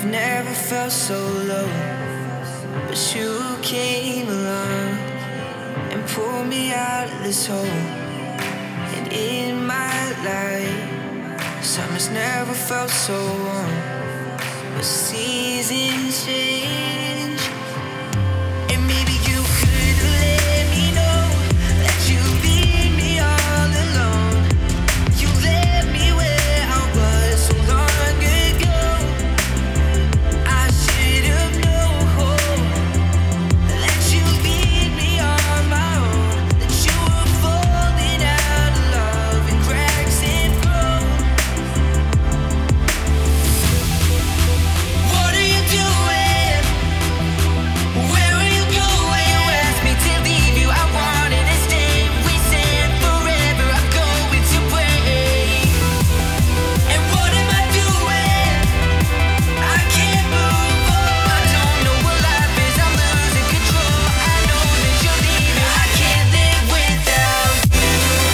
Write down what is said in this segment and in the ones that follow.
Never felt so low, but you came along and pulled me out of this hole. And in my life, summer's never felt so warm, but seasons change. And maybe you could let me know that you leave me all alone. You left me where I was so long ago. I should have known that you'd leave me on my own, that you were falling out of love and cracks had grown. What are you doing? Where are you going? You asked me to leave you, I wanted to stay. We said forever, I'm going to break. And what am I doing? I can't move on. I don't know what life is, I'm losing control. I know that you're leaving, I can't live without you.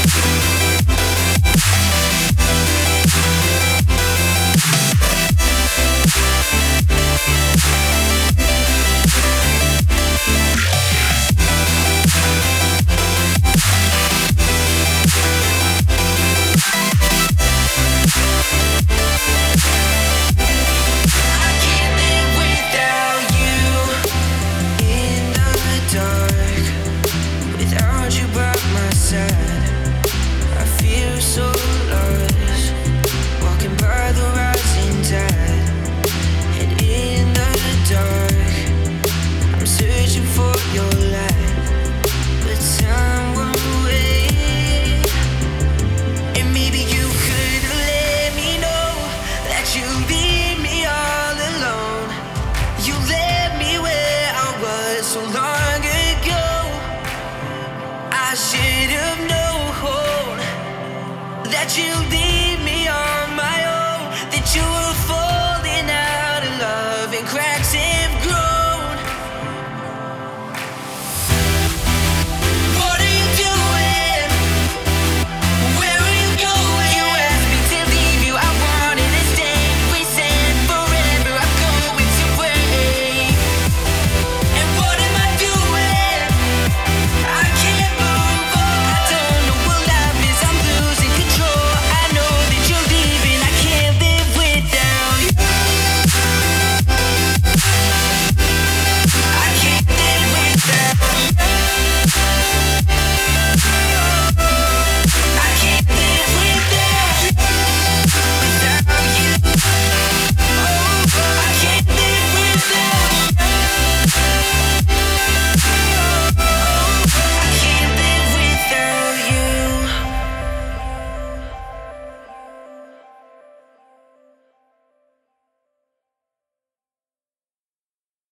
I can't live without you. In the dark, without you by my side, I feel so lost, walking by the rising tide. And in the dark, I'm searching for your light, but time won't wait. And maybe you could let me know that you leave me all alone. You left me where I was so long ago. I should have known that you